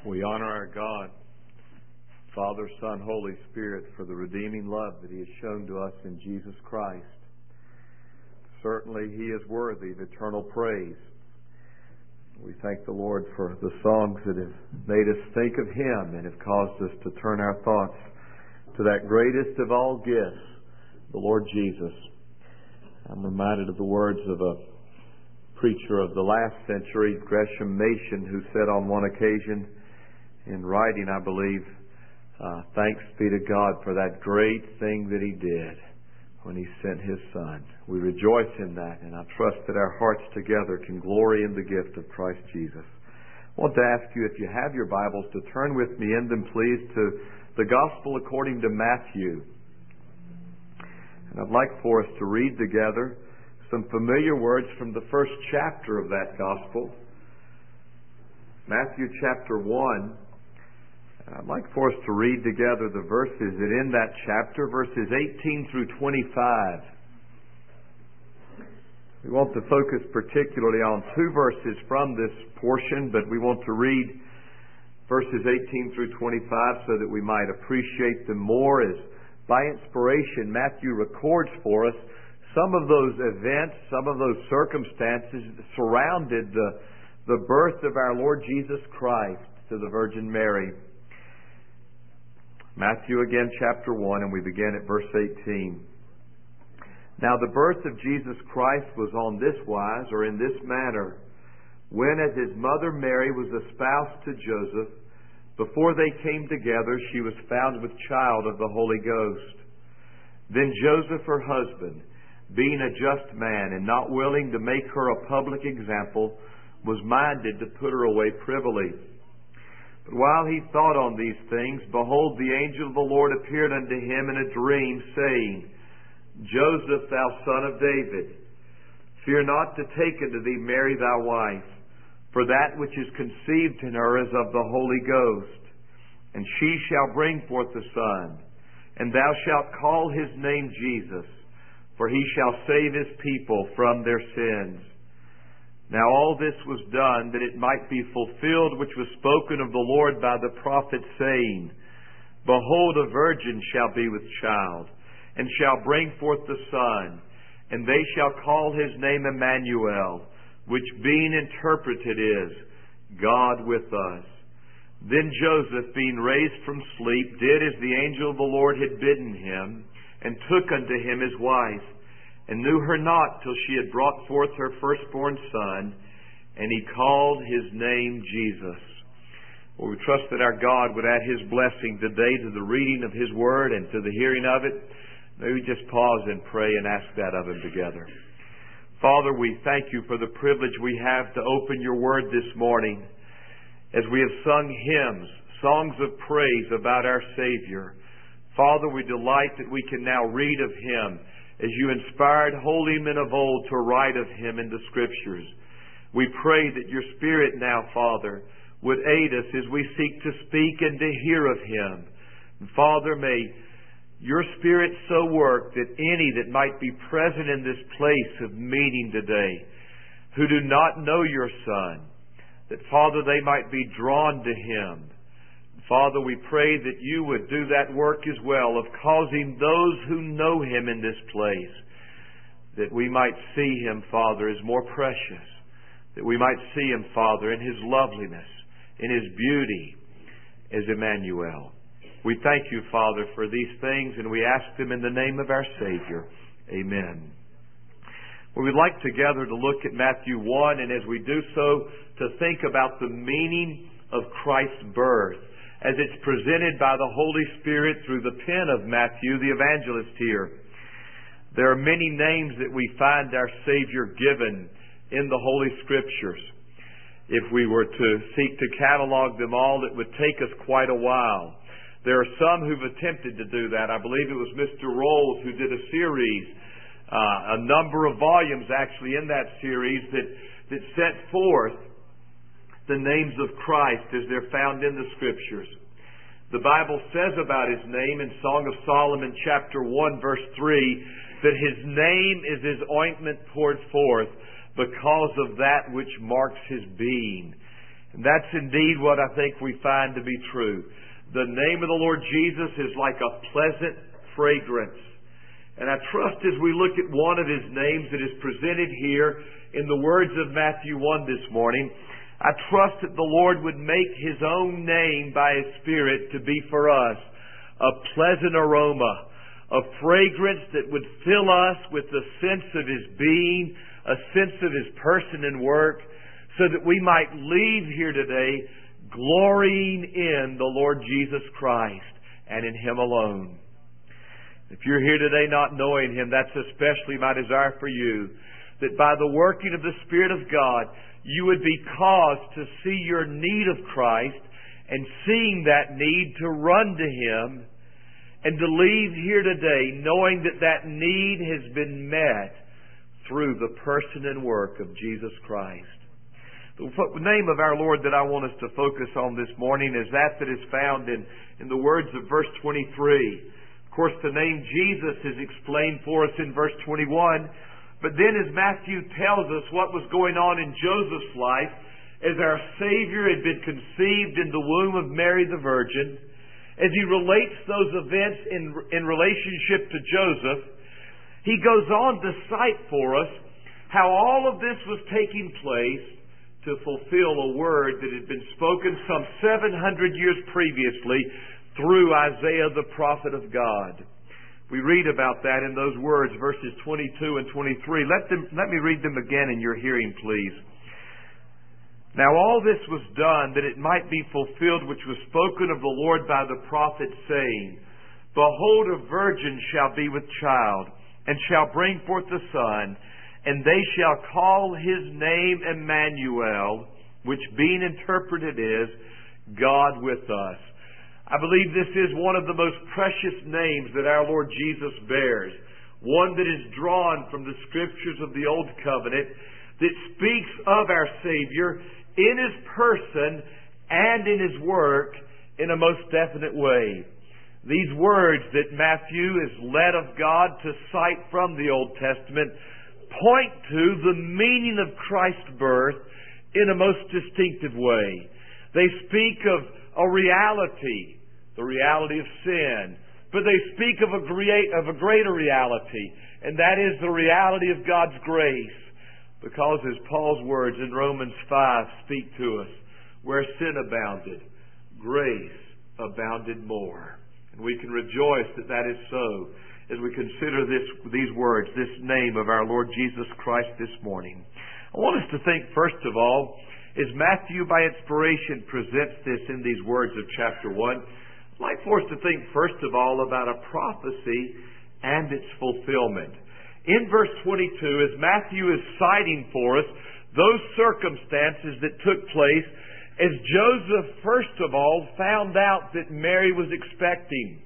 We honor our God, Father, Son, Holy Spirit, for the redeeming love that He has shown to us in Jesus Christ. Certainly He is worthy of eternal praise. We thank the Lord for the songs that have made us think of Him and have caused us to turn our thoughts to that greatest of all gifts, the Lord Jesus. I'm reminded of the words of a preacher of the last century, Gresham Machen, who said on one occasion, in writing, I believe, thanks be to God for that great thing that He did when He sent His Son. We rejoice in that, and I trust that our hearts together can glory in the gift of Christ Jesus. I want to ask you, if you have your Bibles, to turn with me in them, please, to the Gospel according to Matthew. And I'd like for us to read together some familiar words from the first chapter of that Gospel. Matthew chapter 1. I'd like for us to read together the verses that in that chapter, verses 18 through 25. We want to focus particularly on two verses from this portion, but we want to read verses 18 through 25 so that we might appreciate them more, as by inspiration Matthew records for us some of those events, some of those circumstances that surrounded the birth of our Lord Jesus Christ to the Virgin Mary. Matthew again, chapter 1, and we begin at verse 18. Now the birth of Jesus Christ was on this wise, or in this manner, when as His mother Mary was espoused to Joseph, before they came together, she was found with child of the Holy Ghost. Then Joseph, her husband, being a just man, and not willing to make her a public example, was minded to put her away privily. But while he thought on these things, behold, the angel of the Lord appeared unto him in a dream, saying, Joseph, thou son of David, fear not to take unto thee Mary thy wife, for that which is conceived in her is of the Holy Ghost. And she shall bring forth a son, and thou shalt call his name Jesus, for he shall save his people from their sins. Now all this was done that it might be fulfilled which was spoken of the Lord by the prophet, saying, Behold, a virgin shall be with child, and shall bring forth a son, and they shall call his name Emmanuel, which being interpreted is, God with us. Then Joseph, being raised from sleep, did as the angel of the Lord had bidden him, and took unto him his wife, and knew her not till she had brought forth her firstborn son, and he called his name Jesus. Well, we trust that our God would add His blessing today to the reading of His Word and to the hearing of it. May we just pause and pray and ask that of Him together. Father, we thank You for the privilege we have to open Your Word this morning. As we have sung hymns, songs of praise about our Savior, Father, we delight that we can now read of Him as You inspired holy men of old to write of Him in the Scriptures. We pray that Your Spirit now, Father, would aid us as we seek to speak and to hear of Him. And Father, may Your Spirit so work that any that might be present in this place of meeting today, who do not know Your Son, that, Father, they might be drawn to Him. Father, we pray that You would do that work as well of causing those who know Him in this place, that we might see Him, Father, as more precious, that we might see Him, Father, in His loveliness, in His beauty, as Emmanuel. We thank You, Father, for these things, and we ask them in the name of our Savior. Amen. Well, we'd like together to look at Matthew 1, and as we do so, to think about the meaning of Christ's birth, as it's presented by the Holy Spirit through the pen of Matthew, the evangelist here. There are many names that we find our Savior given in the Holy Scriptures. If we were to seek to catalog them all, it would take us quite a while. There are some who've attempted to do that. I believe it was Mr. Rolls who did a series, a number of volumes actually in that series, that set forth the names of Christ as they're found in the Scriptures. The Bible says about His name in Song of Solomon chapter 1 verse 3 that His name is His ointment poured forth because of that which marks His being. And that's indeed what I think we find to be true. The name of the Lord Jesus is like a pleasant fragrance. And I trust as we look at one of His names that is presented here in the words of Matthew 1 this morning, I trust that the Lord would make His own name by His Spirit to be for us a pleasant aroma, a fragrance that would fill us with the sense of His being, a sense of His person and work, so that we might leave here today glorying in the Lord Jesus Christ and in Him alone. If you're here today not knowing Him, that's especially my desire for you, that by the working of the Spirit of God, you would be caused to see your need of Christ, and seeing that need to run to Him, and to leave here today knowing that that need has been met through the person and work of Jesus Christ. The name of our Lord that I want us to focus on this morning is that is found in the words of verse 23. Of course, the name Jesus is explained for us in verse 21. But then as Matthew tells us what was going on in Joseph's life, as our Savior had been conceived in the womb of Mary the Virgin, as he relates those events in relationship to Joseph, he goes on to cite for us how all of this was taking place to fulfill a word that had been spoken some 700 years previously through Isaiah the prophet of God. We read about that in those words, verses 22 and 23. Let me read them again in your hearing, please. Now all this was done that it might be fulfilled which was spoken of the Lord by the prophet, saying, Behold, a virgin shall be with child, and shall bring forth a son, and they shall call his name Emmanuel, which being interpreted is, God with us. I believe this is one of the most precious names that our Lord Jesus bears. One that is drawn from the Scriptures of the Old Covenant, that speaks of our Savior in His person and in His work in a most definite way. These words that Matthew is led of God to cite from the Old Testament point to the meaning of Christ's birth in a most distinctive way. They speak of a reality, the reality of sin, but they speak of a greater reality, and that is the reality of God's grace. Because as Paul's words in Romans 5 speak to us, where sin abounded, grace abounded more. And we can rejoice that that is so as we consider these words, this name of our Lord Jesus Christ this morning. I want us to think first of all, as Matthew by inspiration presents this in these words of chapter 1, I'd like for us to think first of all about a prophecy and its fulfillment. In verse 22, as Matthew is citing for us those circumstances that took place as Joseph, first of all, found out that Mary was expecting.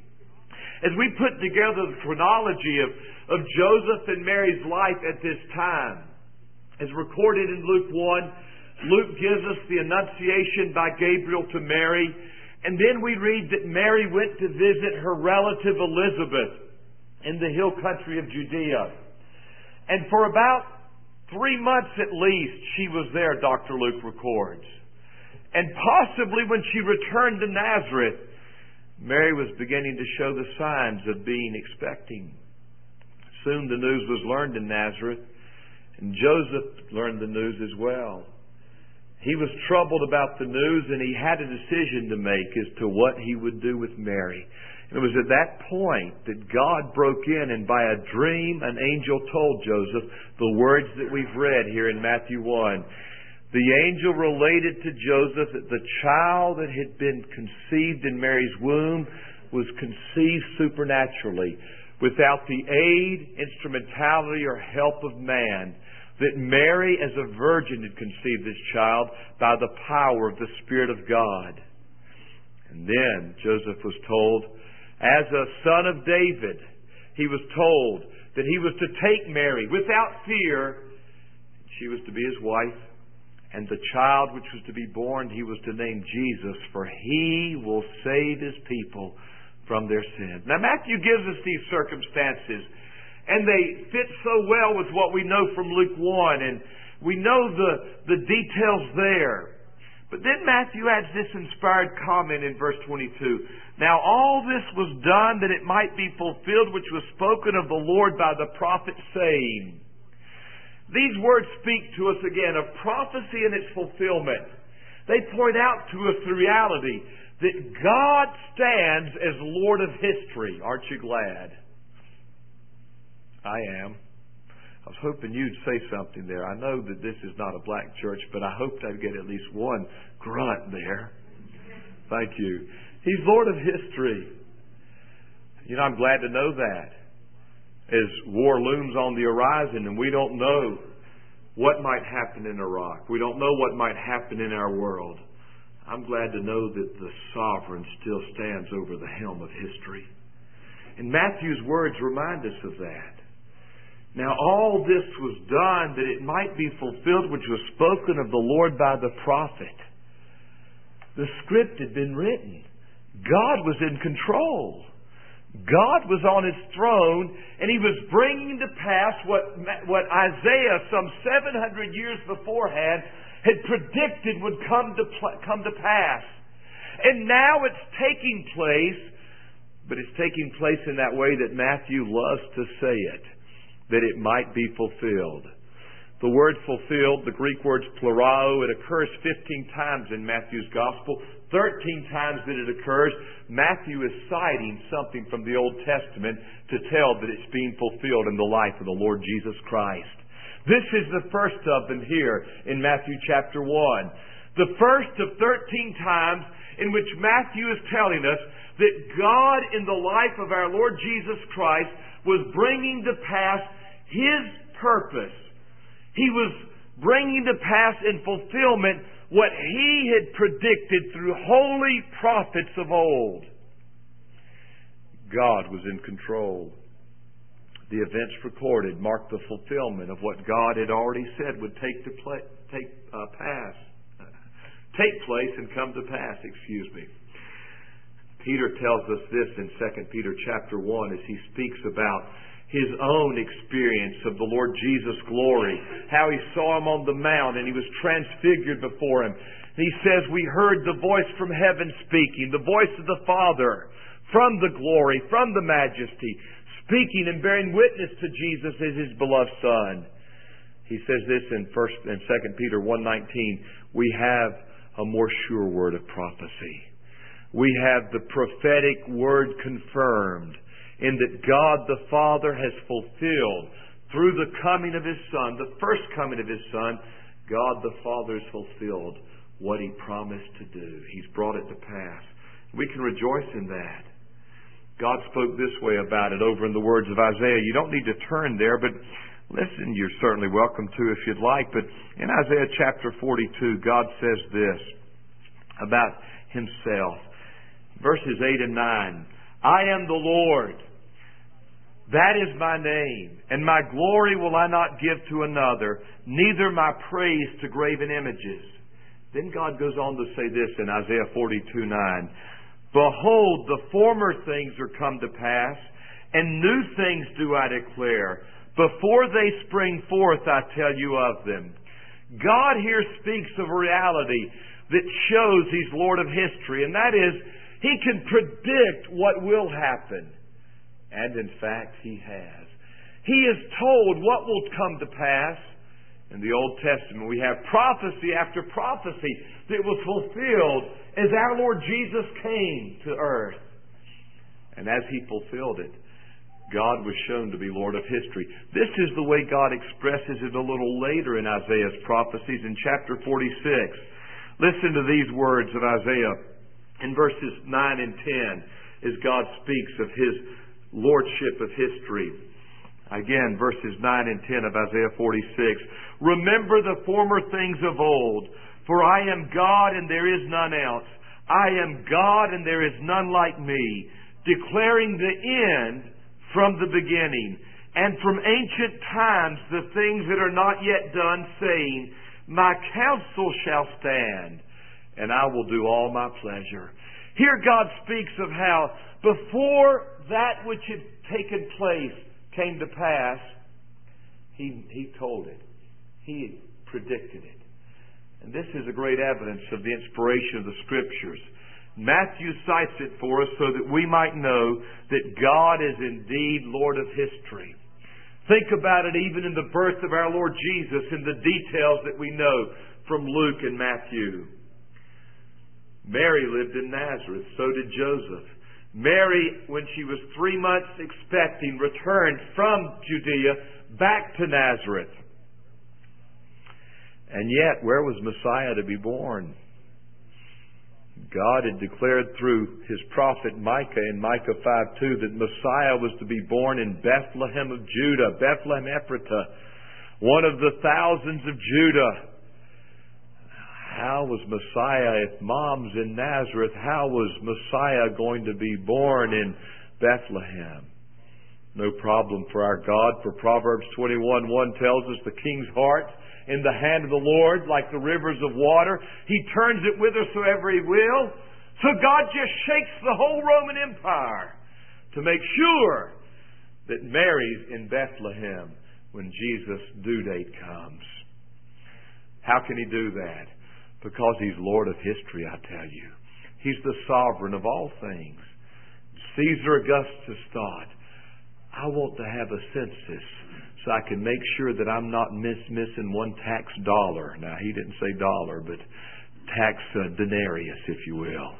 As we put together the chronology of Joseph and Mary's life at this time, as recorded in Luke 1, Luke gives us the Annunciation by Gabriel to Mary, and then we read that Mary went to visit her relative Elizabeth in the hill country of Judea. And for about 3 months at least, she was there, Dr. Luke records. And possibly when she returned to Nazareth, Mary was beginning to show the signs of being expecting. Soon the news was learned in Nazareth, and Joseph learned the news as well. He was troubled about the news, and he had a decision to make as to what he would do with Mary. And it was at that point that God broke in, and by a dream, an angel told Joseph the words that we've read here in Matthew 1. The angel related to Joseph that the child that had been conceived in Mary's womb was conceived supernaturally, without the aid, instrumentality, or help of man. That Mary, as a virgin, had conceived this child by the power of the Spirit of God. And then Joseph was told, as a son of David, he was told that he was to take Mary without fear. She was to be his wife. And the child which was to be born, he was to name Jesus, for he will save his people from their sins. Now Matthew gives us these circumstances, and they fit so well with what we know from Luke 1, and we know the details there. But then Matthew adds this inspired comment in verse 22. Now all this was done that it might be fulfilled which was spoken of the Lord by the prophet, saying. These words speak to us again of prophecy and its fulfillment. They point out to us the reality that God stands as Lord of history. Aren't you glad? I am. I was hoping you'd say something there. I know that this is not a black church, but I hoped I'd get at least one grunt there. Thank you. He's Lord of history. You know, I'm glad to know that. As war looms on the horizon and we don't know what might happen in Iraq, we don't know what might happen in our world, I'm glad to know that the sovereign still stands over the helm of history. And Matthew's words remind us of that. Now all this was done that it might be fulfilled which was spoken of the Lord by the prophet. The script had been written. God was in control. God was on His throne, and He was bringing to pass what Isaiah some 700 years beforehand had predicted would come to pass. And now it's taking place, but it's taking place in that way that Matthew loves to say it, that it might be fulfilled. The word fulfilled, the Greek word's plurao, it occurs 15 times in Matthew's Gospel. 13 times that it occurs, Matthew is citing something from the Old Testament to tell that it's being fulfilled in the life of the Lord Jesus Christ. This is the first of them here in Matthew chapter 1. The first of 13 times in which Matthew is telling us that God in the life of our Lord Jesus Christ was bringing to pass His purpose. He was bringing to pass in fulfillment what He had predicted through holy prophets of old. God was in control. The events recorded marked the fulfillment of what God had already said would take place and come to pass. Peter tells us this in 2 Peter chapter 1 as he speaks about his own experience of the Lord Jesus' glory, how He saw Him on the mount and He was transfigured before Him. And he says, we heard the voice from heaven speaking, the voice of the Father, from the glory, from the majesty, speaking and bearing witness to Jesus as His beloved Son. He says this in 2 Peter 1:19, we have a more sure word of prophecy. We have the prophetic word confirmed, in that God the Father has fulfilled through the coming of His Son, the first coming of His Son, God the Father has fulfilled what He promised to do. He's brought it to pass. We can rejoice in that. God spoke this way about it over in the words of Isaiah. You don't need to turn there, but listen, you're certainly welcome to if you'd like. But in Isaiah chapter 42, God says this about Himself. Verses 8 and 9. I am the Lord. That is my name, and my glory will I not give to another, neither my praise to graven images. Then God goes on to say this in Isaiah 42:9. Behold, the former things are come to pass, and new things do I declare. Before they spring forth, I tell you of them. God here speaks of a reality that shows He's Lord of history, and that is, He can predict what will happen. And in fact, He has. He has told what will come to pass. In the Old Testament, we have prophecy after prophecy that was fulfilled as our Lord Jesus came to earth. And as He fulfilled it, God was shown to be Lord of history. This is the way God expresses it a little later in Isaiah's prophecies in chapter 46. Listen to these words of Isaiah in verses 9 and 10 as God speaks of His lordship of history. Again, verses 9 and 10 of Isaiah 46. Remember the former things of old, for I am God and there is none else. I am God and there is none like me, declaring the end from the beginning, and from ancient times the things that are not yet done, saying, my counsel shall stand, and I will do all my pleasure. Here God speaks of how before that which had taken place came to pass, He told it. He predicted it. And this is a great evidence of the inspiration of the Scriptures. Matthew cites it for us so that we might know that God is indeed Lord of history. Think about it even in the birth of our Lord Jesus in the details that we know from Luke and Matthew. Mary lived in Nazareth, so did Joseph. Mary, when she was 3 months expecting, returned from Judea back to Nazareth. And yet, where was Messiah to be born? God had declared through His prophet Micah in Micah 5:2 that Messiah was to be born in Bethlehem of Judah, Bethlehem Ephratah, one of the thousands of Judah. How was Messiah, if Mom's in Nazareth, how was Messiah going to be born in Bethlehem? No problem for our God, for Proverbs 21:1 tells us the king's heart in the hand of the Lord, like the rivers of water. He turns it whithersoever He will. So God just shakes the whole Roman Empire to make sure that Mary's in Bethlehem when Jesus' due date comes. How can He do that? Because He's Lord of history, I tell you. He's the sovereign of all things. Caesar Augustus thought, I want to have a census so I can make sure that I'm not missing one tax dollar. Now, he didn't say dollar, but tax denarius, if you will.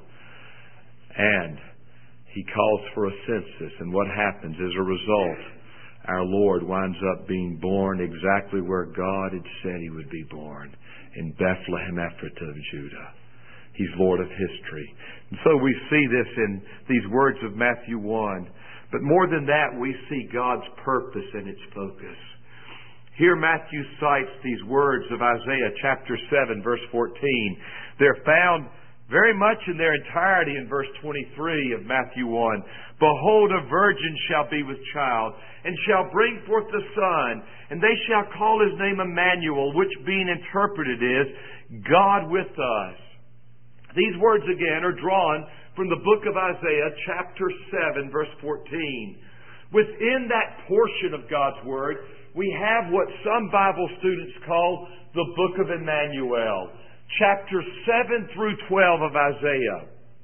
And He calls for a census. And what happens as a result? Our Lord winds up being born exactly where God had said He would be born, in Bethlehem Ephratah of Judah. He's Lord of history. And so we see this in these words of Matthew 1. But more than that, we see God's purpose and its focus. Here Matthew cites these words of Isaiah chapter 7, verse 14. They're found very much in their entirety in verse 23 of Matthew 1. Behold, a virgin shall be with child, and shall bring forth a son, and they shall call His name Emmanuel, which being interpreted is, God with us. These words again are drawn from the book of Isaiah, chapter 7, verse 14. Within that portion of God's Word, we have what some Bible students call the book of Emmanuel, chapters 7 through 12 of Isaiah.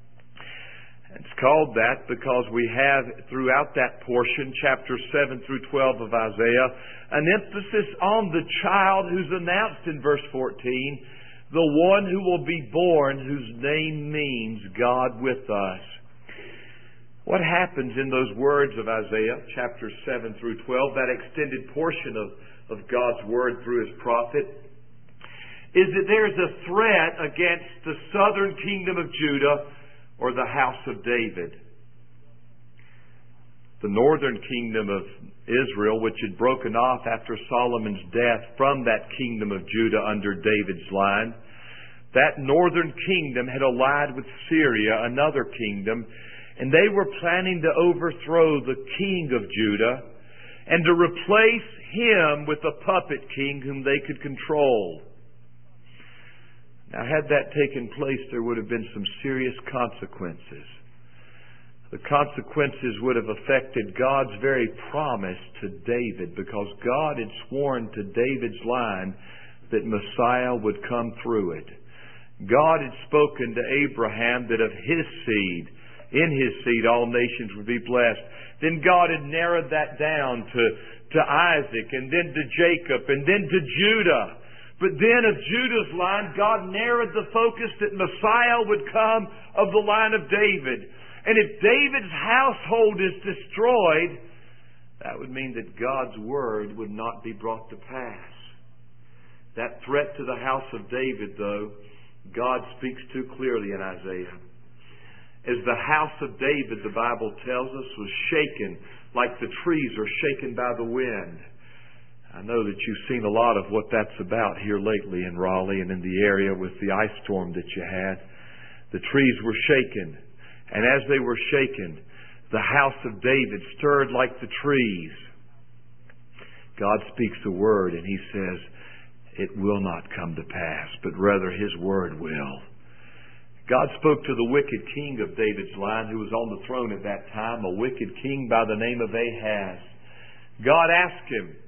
It's called that because we have throughout that portion, chapters 7 through 12 of Isaiah, an emphasis on the child who's announced in verse 14, the one who will be born, whose name means God with us. What happens in those words of Isaiah, chapters 7 through 12, that extended portion of God's Word through His prophet, is that there's a threat against the southern kingdom of Judah or the house of David. The northern kingdom of Israel, which had broken off after Solomon's death from that kingdom of Judah under David's line, that northern kingdom had allied with Syria, another kingdom, and they were planning to overthrow the king of Judah and to replace him with a puppet king whom they could control. Now, had that taken place, there would have been some serious consequences. The consequences would have affected God's very promise to David, because God had sworn to David's line that Messiah would come through it. God had spoken to Abraham that of his seed, in his seed, all nations would be blessed. Then God had narrowed that down to Isaac, and then to Jacob, and then to Judah. But then of Judah's line, God narrowed the focus that Messiah would come of the line of David. And if David's household is destroyed, that would mean that God's Word would not be brought to pass. That threat to the house of David, though, God speaks too clearly in Isaiah. As the house of David, the Bible tells us, was shaken like the trees are shaken by the wind. I know that you've seen a lot of what that's about here lately in Raleigh and in the area with the ice storm that you had. The trees were shaken. And as they were shaken, the house of David stirred like the trees. God speaks a word and He says, it will not come to pass, but rather His word will. God spoke to the wicked king of David's line who was on the throne at that time, a wicked king by the name of Ahaz. God asked him,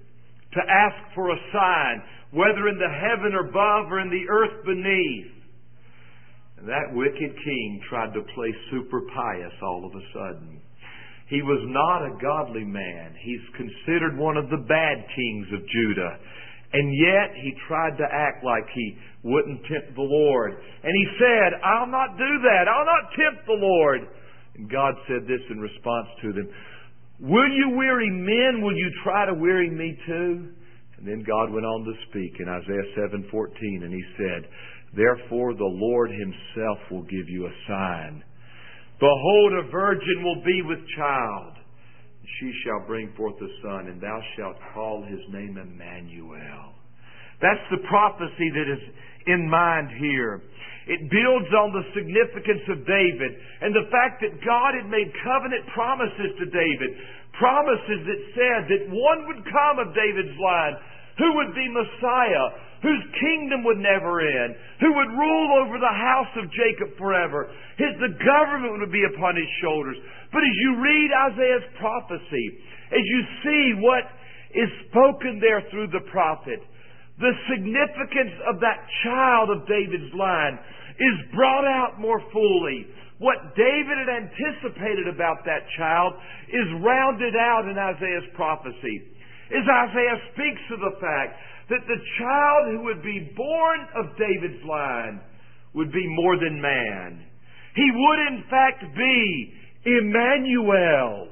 to ask for a sign, whether in the heaven above or in the earth beneath. And that wicked king tried to play super pious all of a sudden. He was not a godly man. He's considered one of the bad kings of Judah. And yet he tried to act like he wouldn't tempt the Lord. And he said, I'll not do that. I'll not tempt the Lord. And God said this in response to them. Will you weary men? Will you try to weary me too? And then God went on to speak in Isaiah 7:14, and He said, therefore the Lord Himself will give you a sign. Behold, a virgin will be with child. She shall bring forth a son, and thou shalt call his name Emmanuel. That's the prophecy that is in mind here. It builds on the significance of David and the fact that God had made covenant promises to David. Promises that said that one would come of David's line who would be Messiah, whose kingdom would never end, who would rule over the house of Jacob forever. The government would be upon his shoulders. But as you read Isaiah's prophecy, as you see what is spoken there through the prophet, the significance of that child of David's line is brought out more fully. What David had anticipated about that child is rounded out in Isaiah's prophecy. As Isaiah speaks of the fact that the child who would be born of David's line would be more than man. He would in fact be Emmanuel,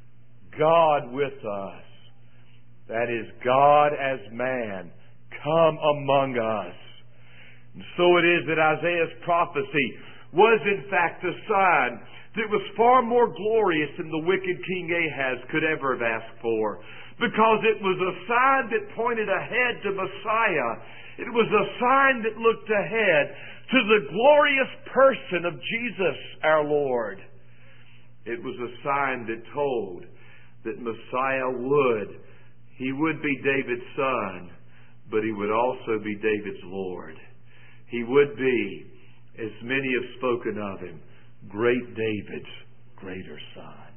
God with us. That is, God as man, come among us. And so it is that Isaiah's prophecy was in fact a sign that was far more glorious than the wicked King Ahaz could ever have asked for. Because it was a sign that pointed ahead to Messiah. It was a sign that looked ahead to the glorious person of Jesus our Lord. It was a sign that told that Messiah He would be David's son, but He would also be David's Lord. He would be, as many have spoken of Him, great David's greater son.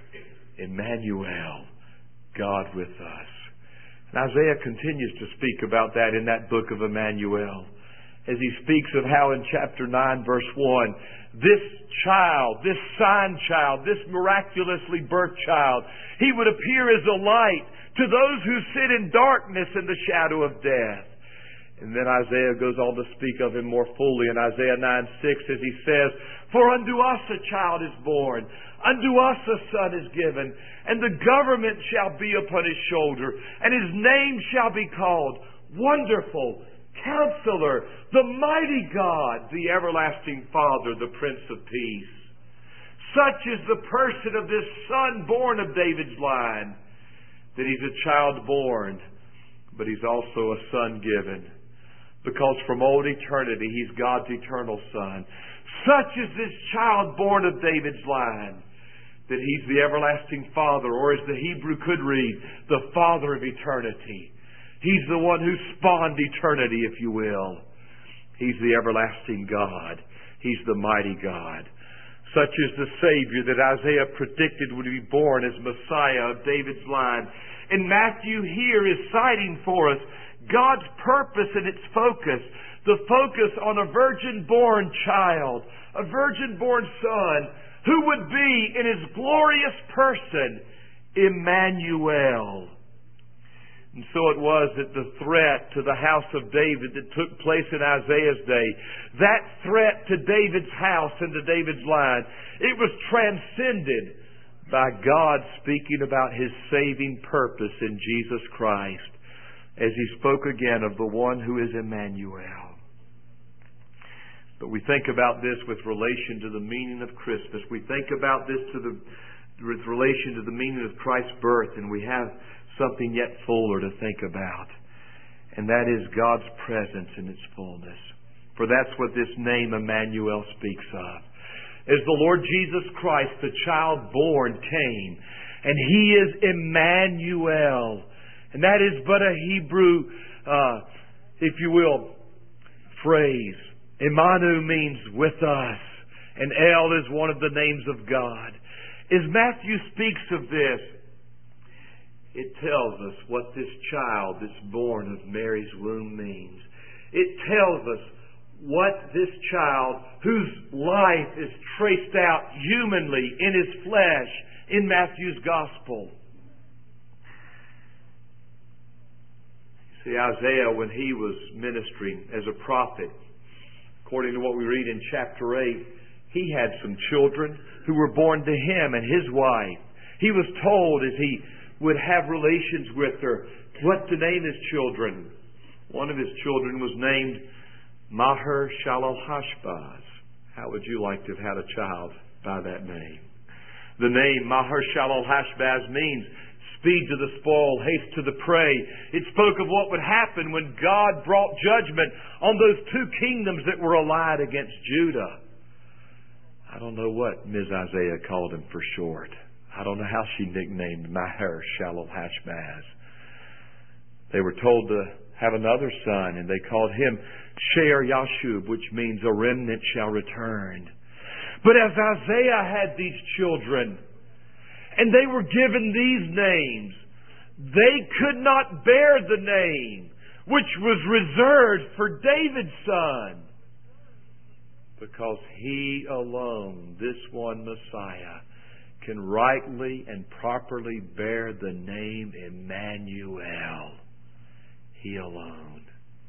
Emmanuel, God with us. And Isaiah continues to speak about that in that book of Emmanuel, as he speaks of how in chapter 9, verse 1, this child, this sign child, this miraculously birthed child, he would appear as a light to those who sit in darkness and the shadow of death. And then Isaiah goes on to speak of him more fully in Isaiah 9:6 as he says, for unto us a child is born, unto us a son is given, and the government shall be upon his shoulder, and his name shall be called Wonderful, Counselor, the Mighty God, the Everlasting Father, the Prince of Peace. Such is the person of this son born of David's line, that he's a child born, but he's also a son given. Because from old eternity, He's God's eternal Son. Such is this child born of David's line, that He's the everlasting Father, or as the Hebrew could read, the Father of eternity. He's the one who spawned eternity, if you will. He's the everlasting God. He's the mighty God. Such is the Savior that Isaiah predicted would be born as Messiah of David's line. And Matthew here is citing for us God's purpose and its focus. The focus on a virgin-born child, a virgin-born son, who would be in His glorious person, Emmanuel. And so it was that the threat to the house of David that took place in Isaiah's day, that threat to David's house and to David's line, it was transcended by God speaking about His saving purpose in Jesus Christ, as He spoke again of the one who is Emmanuel. But we think about this with relation to the meaning of Christmas. We think about this with relation to the meaning of Christ's birth, and we have something yet fuller to think about. And that is God's presence in its fullness. For that's what this name Emmanuel speaks of. As the Lord Jesus Christ, the child born, came, and He is Emmanuel. And that is but a Hebrew, if you will, phrase. Emanu means with us, and El is one of the names of God. As Matthew speaks of this, it tells us what this child that's born of Mary's womb means. It tells us what this child, whose life is traced out humanly in His flesh in Matthew's Gospel. See, Isaiah, when he was ministering as a prophet, according to what we read in chapter 8, he had some children who were born to him and his wife. He was told as he would have relations with her what to name his children. One of his children was named Maher-Shalal-Hashbaz. How would you like to have had a child by that name? The name Maher-Shalal-Hashbaz means speed to the spoil, haste to the prey. It spoke of what would happen when God brought judgment on those two kingdoms that were allied against Judah. I don't know what Ms. Isaiah called him for short. I don't know how she nicknamed Maher-Shalal-Hashbaz. They were told to have another son, and they called him Shear-Yashub, which means a remnant shall return. But as Isaiah had these children, and they were given these names, they could not bear the name which was reserved for David's son, because he alone, this one Messiah, can rightly and properly bear the name Emmanuel. He alone.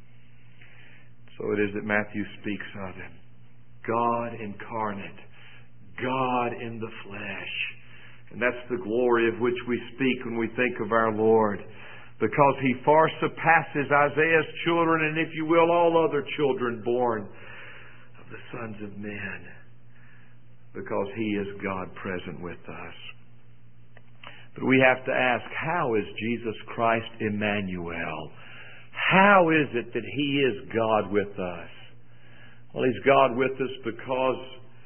So it is that Matthew speaks of Him. God incarnate. God in the flesh. And that's the glory of which we speak when we think of our Lord. Because He far surpasses Isaiah's children and, if you will, all other children born of the sons of men. Because He is God present with us. But we have to ask, how is Jesus Christ Emmanuel? How is it that He is God with us? Well, He's God with us because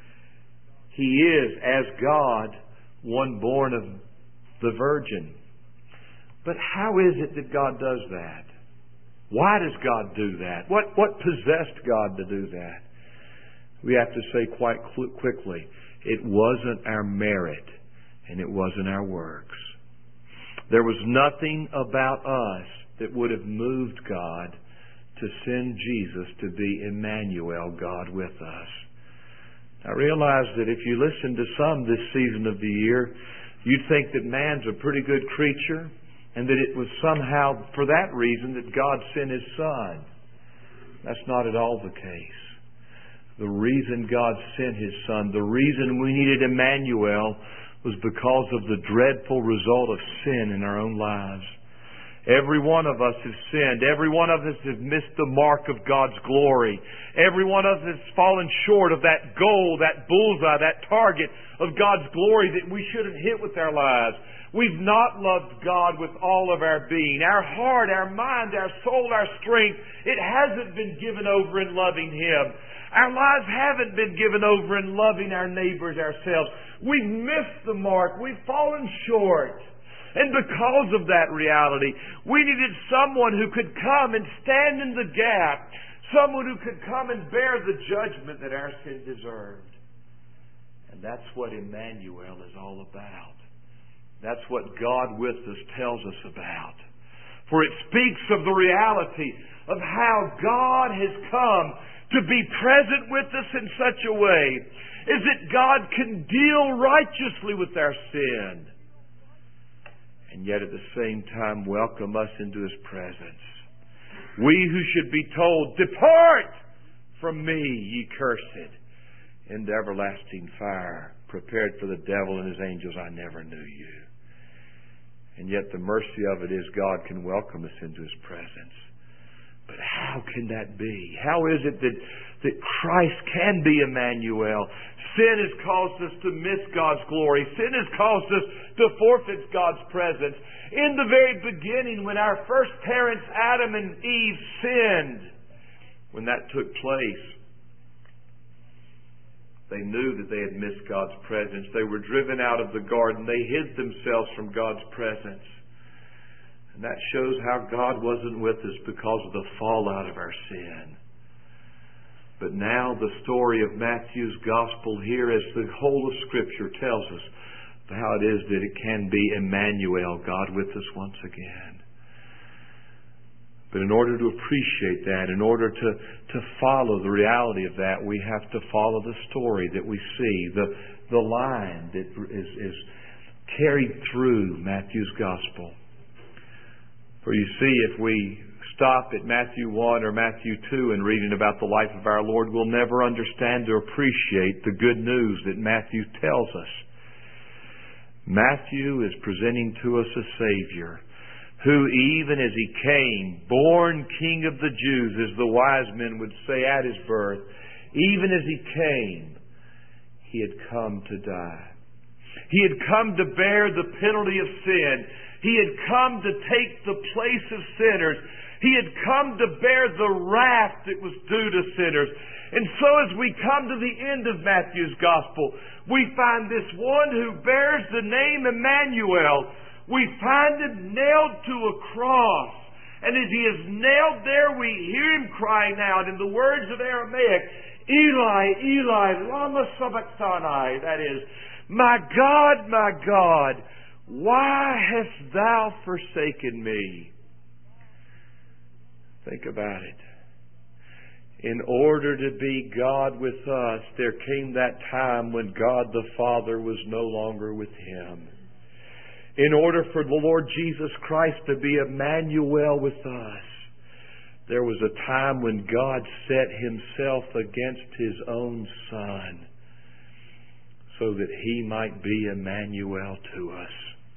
He is, as God, one born of the Virgin. But how is it that God does that? Why does God do that? What possessed God to do that? We have to say quite quickly, it wasn't our merit and it wasn't our works. There was nothing about us that would have moved God to send Jesus to be Emmanuel, God with us. I realize that if you listen to some this season of the year, you'd think that man's a pretty good creature and that it was somehow for that reason that God sent His Son. That's not at all the case. The reason God sent His Son, the reason we needed Emmanuel, was because of the dreadful result of sin in our own lives. Every one of us has sinned. Every one of us has missed the mark of God's glory. Every one of us has fallen short of that goal, that bullseye, that target of God's glory that we should have hit with our lives. We've not loved God with all of our being. Our heart, our mind, our soul, our strength, it hasn't been given over in loving Him. Our lives haven't been given over in loving our neighbors, ourselves. We've missed the mark. We've fallen short. And because of that reality, we needed someone who could come and stand in the gap. Someone who could come and bear the judgment that our sin deserved. And that's what Emmanuel is all about. That's what God with us tells us about. For it speaks of the reality of how God has come to be present with us in such a way is that God can deal righteously with our sin, and yet at the same time welcome us into His presence. We who should be told, "Depart from me, ye cursed, into everlasting fire, prepared for the devil and his angels, I never knew you." And yet the mercy of it is God can welcome us into His presence. But how can that be? How is it that Christ can be Emmanuel? Sin has caused us to miss God's glory. Sin has caused us to forfeit God's presence. In the very beginning, when our first parents, Adam and Eve, sinned, when that took place, they knew that they had missed God's presence. They were driven out of the garden. They hid themselves from God's presence. And that shows how God wasn't with us because of the fallout of our sin. But now the story of Matthew's Gospel here, as the whole of Scripture tells us, how it is that it can be Emmanuel, God with us once again. But in order to appreciate that, in order to follow the reality of that, we have to follow the story that we see, the line that is carried through Matthew's Gospel. For you see, if we stop at Matthew 1 or Matthew 2 and reading about the life of our Lord, we'll never understand or appreciate the good news that Matthew tells us. Matthew is presenting to us a Savior who, even as He came, born King of the Jews, as the wise men would say at His birth, even as He came, He had come to die. He had come to bear the penalty of sin. He had come to take the place of sinners. He had come to bear the wrath that was due to sinners. And so as we come to the end of Matthew's Gospel, we find this one who bears the name Emmanuel. We find Him nailed to a cross. And as He is nailed there, we hear Him crying out in the words of Aramaic, Eli, Eli, lama sabachthani. That is, my God, why hast Thou forsaken me? Think about it. In order to be God with us, there came that time when God the Father was no longer with Him. In order for the Lord Jesus Christ to be Emmanuel with us, there was a time when God set Himself against His own Son so that He might be Emmanuel to us.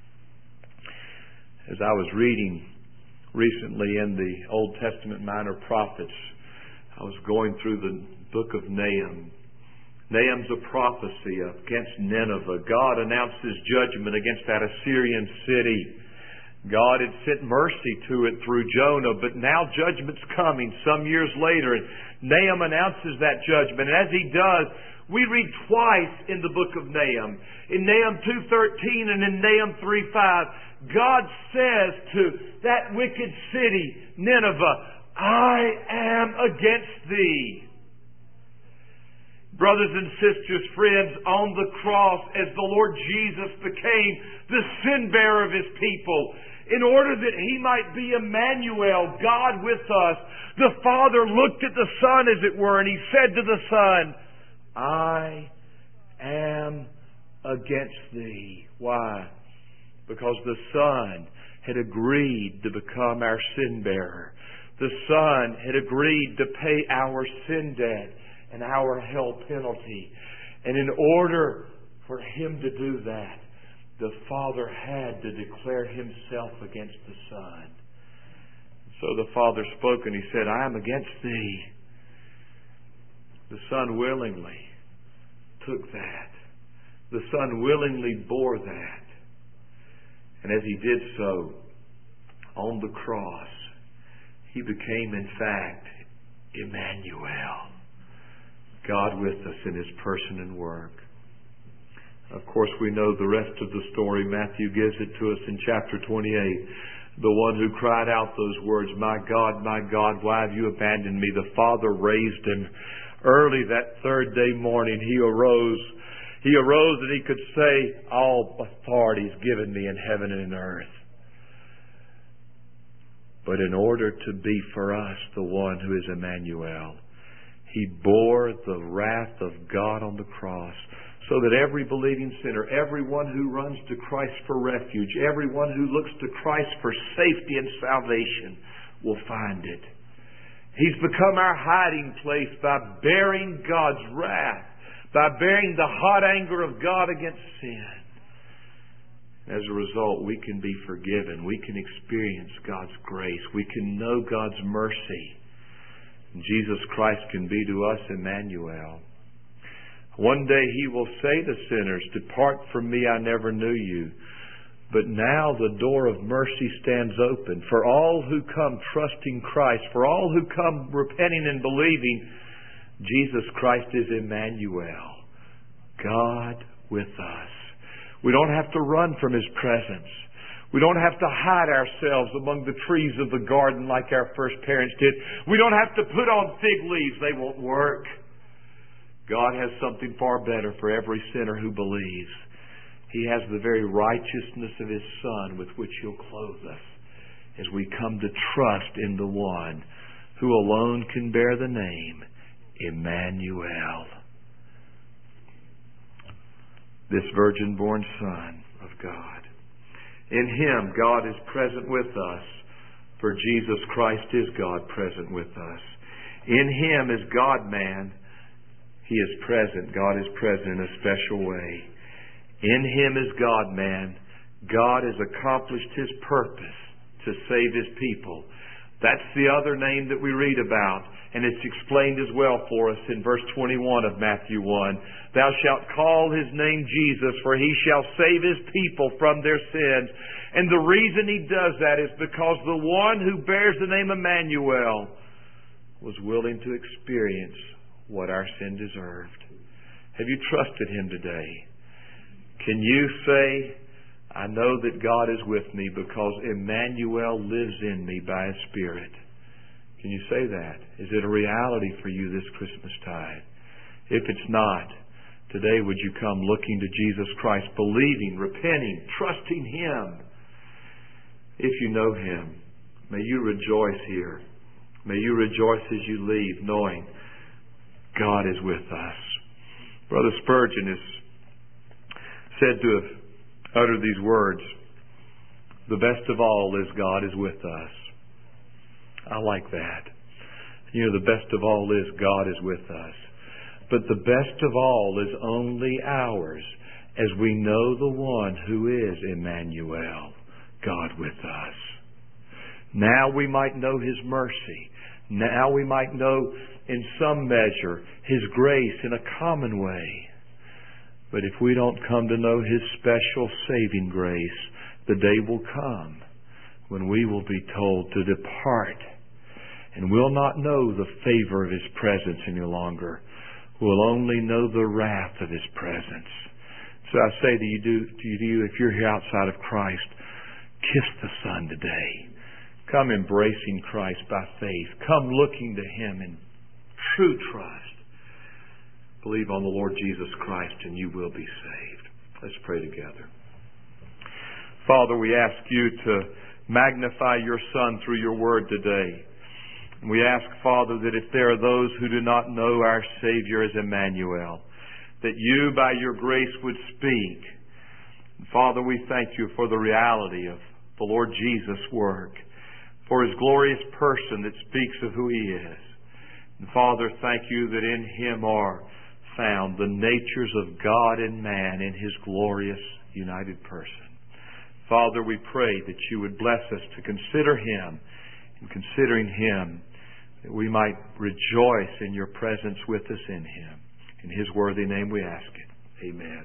As I was reading recently in the Old Testament Minor Prophets, I was going through the book of Nahum. Nahum's a prophecy against Nineveh. God announced His judgment against that Assyrian city. God had sent mercy to it through Jonah, but now judgment's coming some years later, and Nahum announces that judgment. And as he does, we read twice in the book of Nahum. In Nahum 2:13 and in Nahum 3:5, God says to that wicked city, Nineveh, I am against thee. Brothers and sisters, friends, on the cross, as the Lord Jesus became the sin bearer of His people, in order that He might be Emmanuel, God with us, the Father looked at the Son, as it were, and He said to the Son, I am against thee. Why? Because the Son had agreed to become our sin bearer. The Son had agreed to pay our sin debt and our hell penalty. And in order for Him to do that, the Father had to declare Himself against the Son. So the Father spoke and He said, I am against thee. The Son willingly took that. The Son willingly bore that. And as He did so, on the cross, He became, in fact, Emmanuel, God with us in His person and work. Of course, we know the rest of the story. Matthew gives it to us in chapter 28. The one who cried out those words, my God, why have you abandoned me? The Father raised Him. Early that third day morning, He arose. He arose that He could say, all authority is given me in heaven and in earth. But in order to be for us the one who is Emmanuel, He bore the wrath of God on the cross so that every believing sinner, everyone who runs to Christ for refuge, everyone who looks to Christ for safety and salvation will find it. He's become our hiding place by bearing God's wrath, by bearing the hot anger of God against sin. As a result, we can be forgiven. We can experience God's grace. We can know God's mercy. And Jesus Christ can be to us Emmanuel. One day He will say to sinners, depart from me, I never knew you. But now the door of mercy stands open for all who come trusting Christ, for all who come repenting and believing. Jesus Christ is Emmanuel, God with us. We don't have to run from His presence. We don't have to hide ourselves among the trees of the garden like our first parents did. We don't have to put on fig leaves. They won't work. God has something far better for every sinner who believes. He has the very righteousness of His Son with which He'll clothe us as we come to trust in the one who alone can bear the name Emmanuel. This virgin-born Son of God. In Him, God is present with us, for Jesus Christ is God present with us. In Him is God-man. He is present. God is present in a special way. In Him is God-man. God has accomplished His purpose to save His people. That's the other name that we read about, and it's explained as well for us in verse 21 of Matthew 1. Thou shalt call His name Jesus, for He shall save His people from their sins. And the reason He does that is because the one who bears the name Emmanuel was willing to experience what our sin deserved. Have you trusted Him today? Can you say, I know that God is with me because Emmanuel lives in me by His Spirit? Can you say that? Is it a reality for you this Christmas tide? If it's not, today would you come looking to Jesus Christ, believing, repenting, trusting Him? If you know Him, may you rejoice here. May you rejoice as you leave, knowing God is with us. Brother Spurgeon is said to have uttered these words, the best of all is God is with us. I like that. You know, the best of all is God is with us. But the best of all is only ours as we know the one who is Emmanuel, God with us. Now we might know His mercy. Now we might know in some measure His grace in a common way. But if we don't come to know His special saving grace, the day will come when we will be told to depart, and we'll not know the favor of His presence any longer. We'll only know the wrath of His presence. So I say to you, if you're here outside of Christ, kiss the Son today. Come embracing Christ by faith. Come looking to Him in true trust. Believe on the Lord Jesus Christ and you will be saved. Let's pray together. Father, we ask You to magnify Your Son through Your Word today. We ask, Father, that if there are those who do not know our Savior as Emmanuel, that You, by Your grace, would speak. And Father, we thank You for the reality of the Lord Jesus' work, for His glorious person that speaks of who He is. And Father, thank You that in Him are found the natures of God and man in His glorious united person. Father, we pray that You would bless us to consider Him, and considering Him, that we might rejoice in Your presence with us in Him. In His worthy name we ask it. Amen.